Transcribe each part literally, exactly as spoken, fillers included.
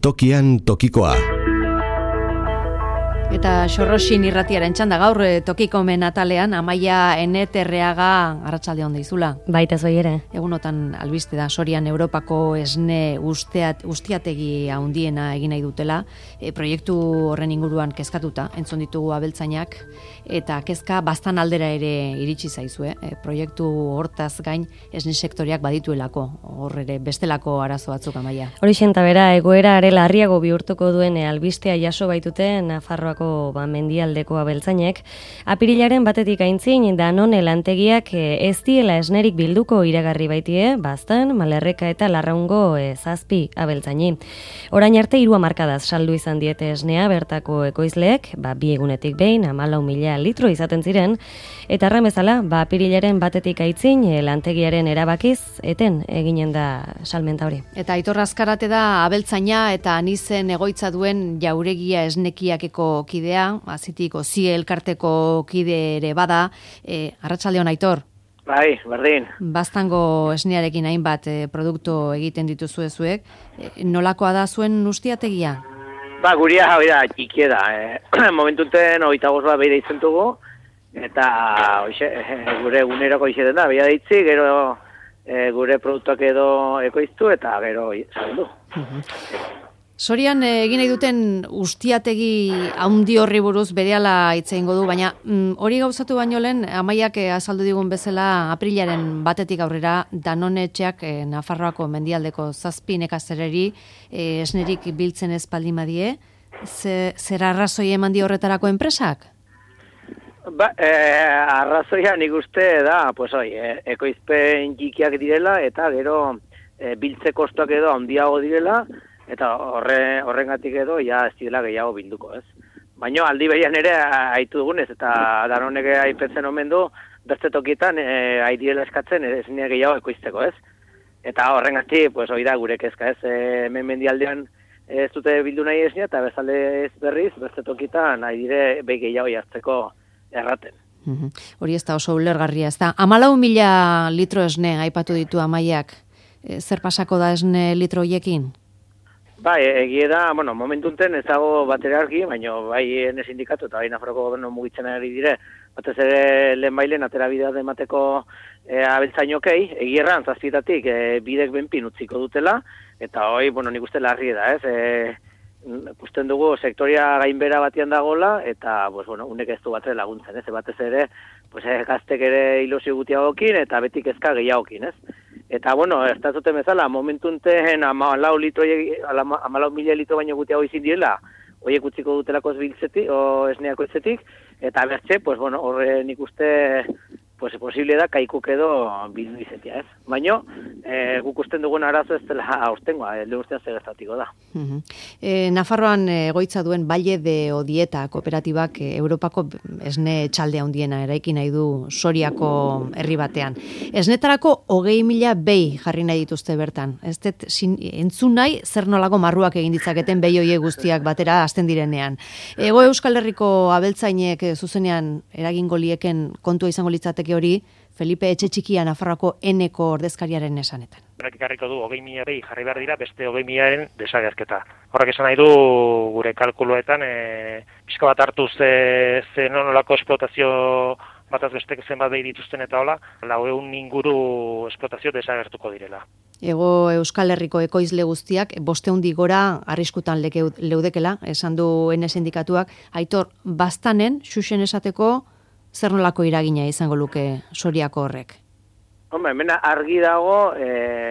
Tokian tokikoa. Eta Xorroxin irratiaren txanda gaur tokikomen atalean Amaia Eneterreaga arratsalde on deizula. Baita zoi ere. Egunotan albiste da Sorian Europako esne usteat, ustiategi handiena egin nahi dutela, e, proiektu horren inguruan kezkatuta entzun ditugu abeltzainak eta kezka bastan aldera ere iritsi zaizue. E, proiektu hortaz gain esne sektoreak badituelako, hor ere bestelako arazo batzuk Amaia. Hori xenta bera, egoera are larriago bihurtuko duen albistea jaso baitute Nafarroako ba, mendialdeko abeltzainek, apirilaren batetik aintzin Danone lantegiak ez diela esnerik bilduko iragarri baitie, Baztan, Malerreka eta Larraungo e, zazpi abeltzaini. Orain arte hiru hamarkadaz saldu izan diete esnea bertako ekoizleek, ba, bi egunetik behin hamalau mila litro izaten ziren, eta arran bezala, ba, apirilaren batetik aitzin e, lantegiaren erabakiz, eten eginen da salmenta hori. Eta Aitor Azkarate da abeltzaina eta anizen egoitza duen jauregia esnekiakeko kidea, azitik ozie elkarteko kide ere bada, e, arratsalde on Aitor. Bai, berdin. Baztango esnearekin hainbat e, produktu egiten dituzue zuek, e, nolakoa da zuen ustiategia? Ba, guria hau da, txikie da. E, momentuten hogeita bost bat beira izentugu, eta oixe, gure eguneroko izaten da, beha deitzi, gero e, gure produktuak edo ekoiztu, eta gero saldu. Sorian egin nahi duten ustiategi haundi horri buruz berehala hitz egingo du, baina mm, hori gauzatu baino lehen Amaiak azaldu digun bezala aprilaren batetik aurrera Danone etxeak eh, Nafarroako mendialdeko zazpi nekazereri eh, esnerik biltzen ez baldin badie, ze, zer arrazoi eman di horretarako enpresak? Ba, eh, arrazoia nik uste da, pues oi, eh, ekoizpen txikiak direla, eta gero eh, biltze kostuak edo handiago direla, eta horre, horrengatik edo ja ez direla gehiago bilduko, ez. Baina aldi behian ere haitu dugunez, eta Danonek aipetzen omen du, beste tokietan e, direla eskatzen esnea gehiago ekoizteko, ez. Eta horrengatik, pues, hori da gure kezka, ez. E, hemen mendialdean ez dute bildu nahi esnea, eta bezalde ez berriz, beste tokietan dire behi gehiago jartzeko erraten. Uhum. Hori ez da oso ulergarria, ez da. Hamalau mila litro esne aipatu ditu Amaiak. E, zer pasako da esne litro hoiekin? Bai, egie da, bueno, momentunten ez dago batera argi, baina bai ene sindikatu eta bai Nafarroko gobernu mugitzen ari dire, batez ere lehen bailen atera bidea emateko e, abeltzainokei, egierran zazpietatik e, bidek benpin utziko dutela, eta hoi, bueno, nik uste larri da, ez, e, ikusten dugu sektoria gainbera batian dagola, eta, pues, bueno, unek ez du batre laguntzen, ez, batez ere, pues, e, gaztek ere ilusio gutiagokin, eta betik ezka gehiagokin, ez. Eta, bueno, ez da zuten bezala, momentunten amalau litro, amalau mila litro baino gutiago izin direla, horiek utziko dutelako biltzetik, o esneako etzetik, eta bertxe, pues, bueno, horre nik uste, pues, posible da, kaikuk edo bildu izetia, ez? Baina, e, guk usten dugun arazo ez dela aurtengoa, elde ustean segertatiko da. Uh-huh. E, Nafarroan egoitza duen Valle de Odieta kooperatibak e, Europako esne txalde handiena eraiki nahi du Soriako herri batean. Esnetarako hogei mila behi jarri nahi dituzte bertan. Ez dut entzun nahi zer nolako marruak egin ditzaketen behi hoiek guztiak batera hasten direnean. Ego Euskal Herriko abeltzainek zuzenean eragingo lieken kontua izango litzateke hori Felipe Etxetxikia Nafarroako eneko ordezkariaren esanetan. Horrek ikarriko du hogei mila behi jarri behar dira beste hogei milaren desagerketa. Horrek esan nahi du gure kalkuluetan e, pixka bat hartu ze, ze nolako esplotazio bataz bestek zenbat behi dituzten eta hola, lau eun inguru esplotazio desagertuko direla. Ego Euskal Herriko ekoizle guztiak bosteundi gora arriskutan leke, leudekela, esan du ene sindikatuak, Aitor, Baztanen, xuxen esateko, zer nolako iragina izango luke Soriako horrek? Hombre, hemen argi dago, e,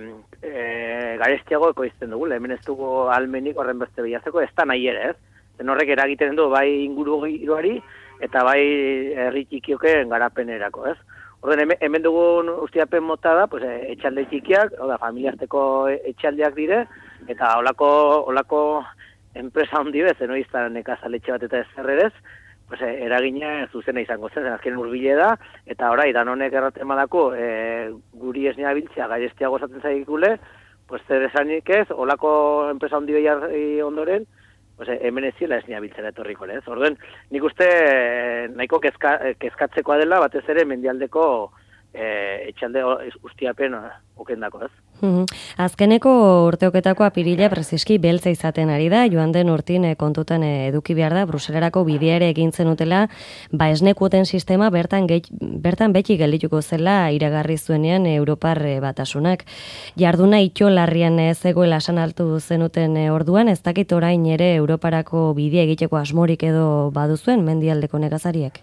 e, garestiago ekoizten dugu, hemen ez dugu almenik horren beste behiatzeko, ez da nahi ere, ez? Zen horrek eragiten du bai inguru giroari, eta bai herri txikioken garapenerako, ez? Orden, hemen, hemen dugun ustiapen mota da, pues, etxalde txikiak, oda, familiazteko etxaldeak dire, eta olako, olako enpresa handi bez, eno izan nekazaletxe bat eta ezerrerez, pues, eragina zuzena izango zen, azken urbile da, eta orai, Danonek erraten badako, e, guri esnea biltzea gairestiago esaten zaigule, pues, zer esanik ez, olako enpresa handi behar ondoren, pues, hemen ez zila esnea biltzera etorriko, ez? Orduen, nik uste nahiko kezka, kezkatzekoa dela, batez ere mendialdeko e, etxalde ustiapen okendako, ez? Azkeneko urteoketako apirila preziski beltza izaten ari da, joan den urtin kontutan eduki behar da, Bruselarako bidea ere egin zenutela, ba esnekuoten sistema bertan, bertan beti geldituko zela iragarri zuenean Europar Batasunak. Jarduna itxolarrian zegoela esan altu zenuten orduan, ez dakit orain ere Europarako bidea egiteko asmorik edo baduzuen mendialdeko nekazariek?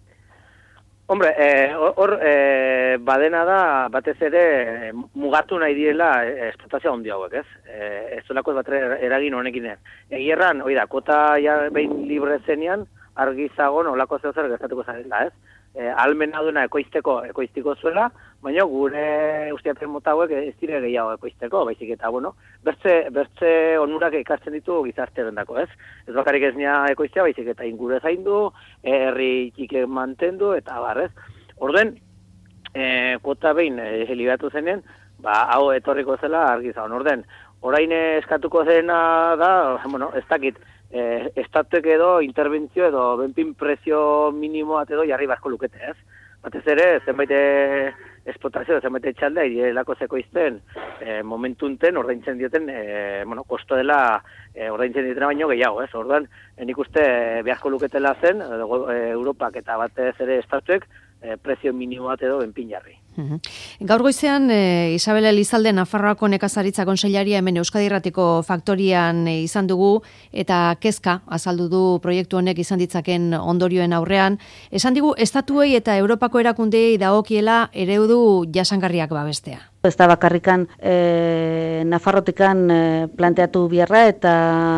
Hombre, hor e, e, badena da, batez ere, mugatu nahi direla esplotazioa ondi hauek, ez? E, ez dolako bat eragin honekin. Egierran, hoi da, kota ja behin libre zenean, argi zagon olako zeu zer gertatuko zarela, ez? E, almena duena ekoizteko, ekoiztiko zuela, baina gure ustiatzen mota hauek ez dire gehiago ekoizteko, baizik eta, bueno, bertze, bertze onurak ikasten ditu gizartearen dako, ez? Ez bakarrik ez nia ekoiztea, baizik eta ingure zaindu, herri txike mantendu, eta barrez. Orduen, e, kuota behin e, liberatu zenen, ba, hau etorriko zela argi zagon. Orden, orain eskatuko zena da, bueno, ez dakit, e, estatuek edo interbentzio edo benpin prezio minimoat edo jarri barko lukete, ez? Batez ere, zenbait esplotazio, zenbait etxaldea, irelako zekoizten, e, momentunten, ordaintzen dioten, e, bueno, kosto dela e, ordaintzen diotena baino gehiago, ez? Orduan, nik uste e, beharko luketela zen, e, Europak eta batez ere estatuek, e, prezio minimo bat edo benpin jarri. Gaur goizean, e, Isabel Elizalde Nafarroako nekazaritza kontseilaria hemen Euskadi Irratiko faktorian e, izan dugu, eta kezka azaldu du proiektu honek izan ditzaken ondorioen aurrean. Esan digu, estatuei eta Europako erakundeei dagokiela eredu jasangarriak babestea. Ez da bakarrikan e, Nafarrotikan e, planteatu biharra eta,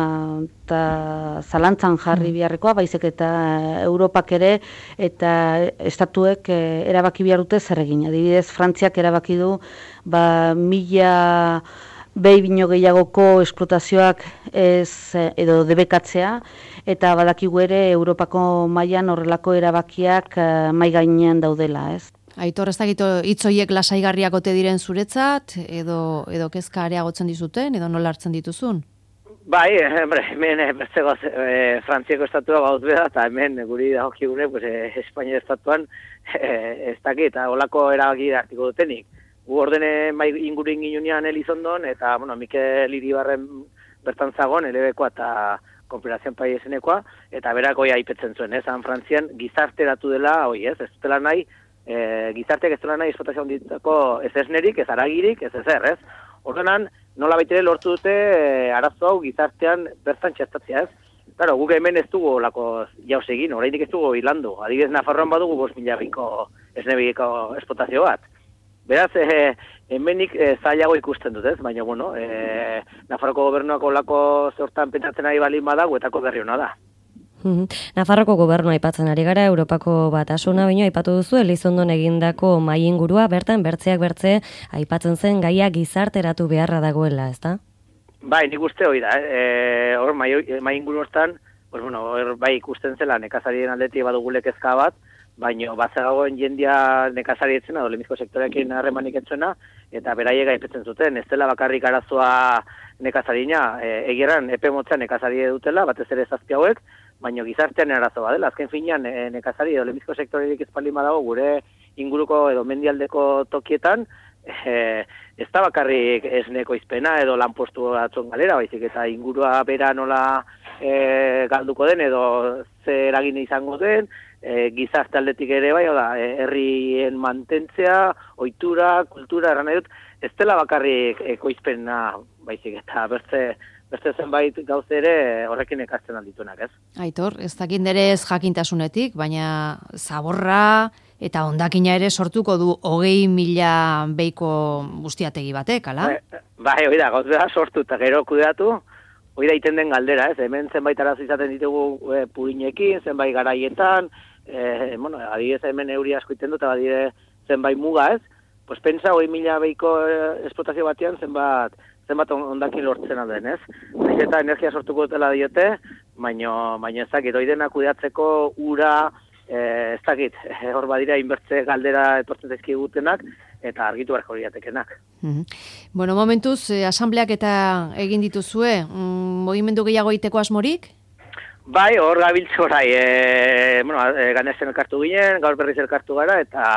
eta zalantzan jarri biharrekoa, baizik eta Europak ere eta estatuek e, erabaki behar dute zer egin. Adibidez, Frantziak erabaki du ba, mila behi bino gehiagoko esplotazioak ez edo debekatzea, eta badakigu ere Europako mailan horrelako erabakiak e, mai gainean daudela, ez? Aitor, ez dakit hitzoiek lasaigarriak ote diren zuretzat, edo, edo kezka areagotzen dizuten, edo nola hartzen dituzun? Bai, hombre, hemen bertzeko e, Frantziako estatua gauz beda, eta hemen guri dagokigune, pues, e, Espainia estatuan e, ez dakit, eta olako erabaki hartiko dutenik. Gu ordene mai ingurin ginunean Elizondon, eta, bueno, Mikel Iribarren bertan zagon, elebekoa eta Konfederazion Paiesenekoa, eta berak hoi aipetzen zuen, ez? Han Frantzian gizarteratu dela, hoi, ez? Ez dela nahi, E, gizarteak ez dela nahi esplotazio onditako ez esnerik, ez aragirik, ez ezer, ez? Ordenan, nola baitere lortu dute e, arazo hau gizartean bertan txertatzea, ez? Claro, guk hemen ez dugu lako jauz egin, oraindik ez dugu hilandu. Adibidez, Nafarroan badugu bost mila biko esnebiko esplotazio bat. Beraz, e, hemenik e, zailago ikusten dut, ez? Baina, bueno, e, Nafarroko gobernuako lako zortan pentsatzen ari balin badago, etako berri hona da. Nafarroko gobernua aipatzen ari gara, Europako Batasuna baino aipatu duzu Elizondon egindako mahai ingurua, bertan bertzeak bertze aipatzen zen gaia gizarteratu beharra dagoela, ezta? Bai, nik uste hori da, eh, hor mahai inguru hortan, pues bueno, hor bai ikusten zela nekazarien aldetik badugule kezka bat, baino bazegagoen jendia nekazarietzena, dolemizko sektorekin harremanik etzuena, eta beraiek aipatzen zuten, ez dela bakarrik arazoa nekazarina, e, egieran epe motzean nekazarie dutela, batez ere zazpi hauek, baina gizartean arazo badela. Azken finean, e, nekazari edo lemizko sektorerik ezpaldin badago gure inguruko edo mendialdeko tokietan, e, ez da bakarrik esneko izpena edo lanpostu atzon galera, baizik eta ingurua bera nola e, galduko den edo ze eragin izango den, e, gizarte aldetik ere bai, oda, e, herrien mantentzea, ohitura, kultura, erran nahi dut, ez dela bakarrik ekoizpena, baizik eta bertze beste zenbait gauz ere horrekin ekasten alditunak, ez? Aitor, ez dakit nere ez jakintasunetik, baina zaborra eta hondakina ere sortuko du hogei mila beiko guztiategi batek, ala? Bai, bai hori da, gauz da sortu eta gero kudeatu, hori da iten den galdera, ez? Hemen zenbait arazo izaten ditugu e, purinekin, zenbait garaietan, e, bueno, adibidez hemen euri asko iten dut, adibidez zenbait muga, ez? Pues pentsa hogei mila beiko esplotazio batean zenbat zenbat ondakin lortzen alden, ez? Naiz eta energia sortuko dutela diote, baino, baino ez dakit, hori dena kudeatzeko ura, e, ez dakit, hor badira inbertze galdera etortzen zaizkigutenak, eta argitu beharko horiatekenak. Mm-hmm. Bueno, momentuz, eh, asambleak eta egin dituzue, mm, mogimendu gehiago egiteko asmorik? Bai, hor gabiltze orai, e, bueno, e, ganezen elkartu ginen, gaur berriz elkartu gara, eta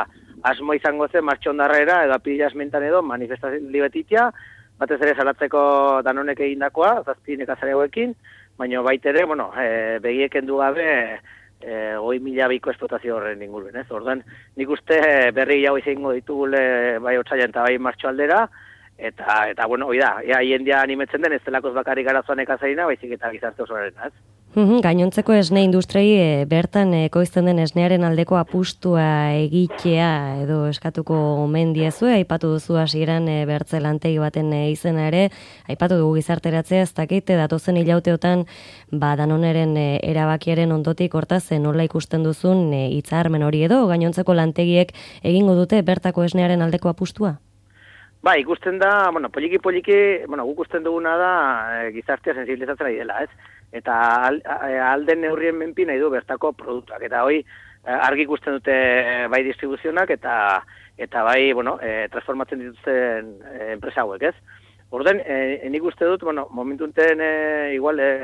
asmo izango zen martxondarrera edo apirila esmentan edo manifestazio betitia, batez ere salatzeko Danonek egindakoa, zazpi nekazaregoekin, baina baitere, bueno, e, begieken du gabe, e, goi mila biko esplotazio horren inguruen, ez? Ordan, nik uste berri jau izango ditugule bai otsailean eta bai martxo aldera, eta, eta bueno, hoi da, ja, jendia animetzen den, ez delakoz bakarrik arazoan ekazaina, baizik eta gizarte osoaren, ez? Gainontzeko esne industriai e, bertan ekoizten den esnearen aldeko apustua egitea edo eskatuko omen diezue, aipatu duzu hasieran e, bertze lantegi baten e, izena ere, aipatu dugu gizarteratzea, ez dakit, datozen hilauteotan ba, Danoneren e, erabakiaren ondotik hortaz e, nola ikusten duzun e, hitzarmen hori edo, gainontzeko lantegiek egingo dute bertako esnearen aldeko apustua? Ba, ikusten da, bueno, poliki-poliki, bueno, guk usten duguna da e, gizartea sensibilizatzen ari dela, ez? Eta alden neurrien menpi nahi du bertako produktuak. Eta hoi argi ikusten dute bai distribuzionak eta eta bai, bueno, e, transformatzen dituzten e, enpresa hauek, ez? Orden, e, nik uste dut, bueno, momentu enten e, igual e,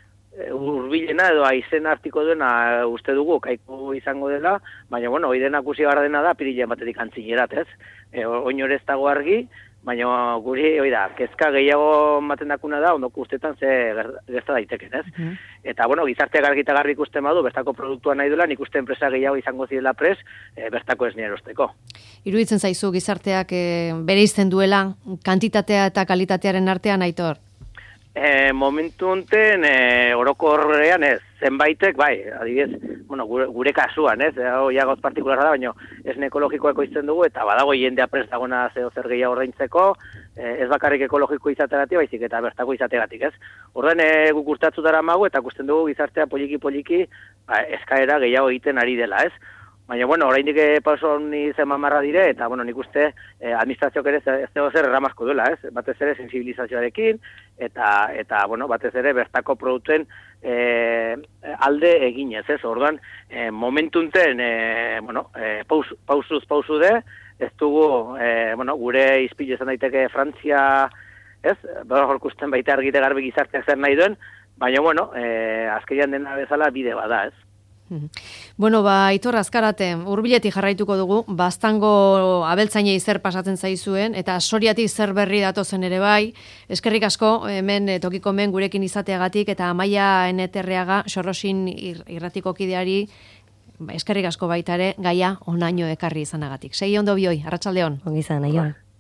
urbilena edo aizen artiko duena uste dugu kaiku izango dela, baina, bueno, hoi denak usi gara dena da pirilean batetik antzinerat, ez? E, oinore ez dago argi, baina guri, hoi da, kezka gehiago maten dakuna da, ondoko ustetan ze gerta daiteken, ez? Mm. Eta, bueno, gizarteak argita garbi ikusten badu, bertako produktua nahi duela, nik uste enpresa gehiago izango zirela pres, e, bertako esnea erosteko. Iruditzen zaizu gizarteak e, bere izten duela, kantitatea eta kalitatearen artean, Aitor? E, momentu honten e, orokorrean ez, zenbaitek, bai, adibidez, bueno, gure, gure kasuan, ez, hau ja gauz partikularra da, baina esne ekologikoa ekoizten dugu, eta badago jendea prest dagona zeo zer gehiago ordaintzeko, e, ez bakarrik ekologiko izategatik, baizik eta bertako izategatik, ez. Orduan, e, guk urtatzutara magu, eta ikusten dugu gizartea poliki-poliki, ba, eskaera gehiago egiten ari dela, ez. Baina, bueno, oraindik pauso honi zen mamarra dire, eta, bueno, nik uste eh, administrazioak ere ez dago zer erramazko duela, ez? Batez ere sensibilizazioarekin, eta, eta bueno, batez ere bertako produktuen eh, alde eginez, ez? Orduan, eh, momentunten, eh, bueno, eh, paus, pausuz pausu de, ez dugu, eh, bueno, gure izpilu izan daiteke Frantzia, ez? Bera jorkusten baita argite garbi gizarteak zer nahi duen, baina, bueno, eh, azkeian dena bezala bide bada, ez? Bueno, ba, Aitor Azkarate, hurbiletik jarraituko dugu, Baztango abeltzainei zer pasatzen zaizuen, eta Soriatik zer berri datozen ere bai, eskerrik asko, hemen tokiko men gurekin izateagatik, eta Amaia Eneterreaga, Xorrosin irratiko kideari, eskerrik asko baita ere, gaia onaino ekarri izanagatik. Segi ondo bioi, arratsaldeon. Ongi izan, aio.